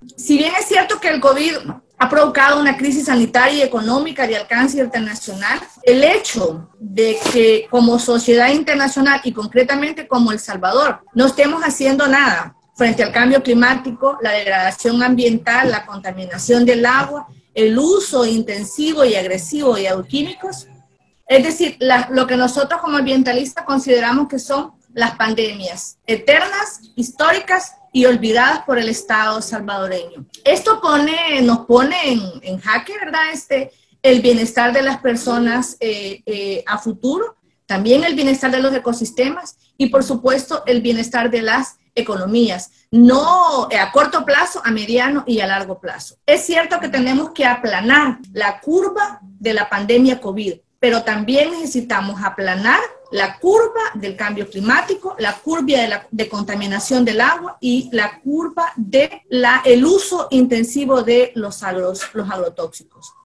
Si bien es cierto que el COVID ha provocado una crisis sanitaria y económica de alcance internacional, el hecho de que como sociedad internacional y concretamente como El Salvador no estemos haciendo nada frente al cambio climático, la degradación ambiental, la contaminación del agua, el uso intensivo y agresivo de agroquímicos, es decir, lo que nosotros como ambientalistas consideramos que son las pandemias eternas, históricas y olvidadas por el Estado salvadoreño. Esto nos pone en jaque, ¿verdad? El bienestar de las personas a futuro, también el bienestar de los ecosistemas y, por supuesto, el bienestar de las economías, no a corto plazo, a mediano y a largo plazo. Es cierto que tenemos que aplanar la curva de la pandemia COVID, pero también necesitamos aplanar la curva del cambio climático, la curva de contaminación del agua y la curva del uso intensivo de los agrotóxicos.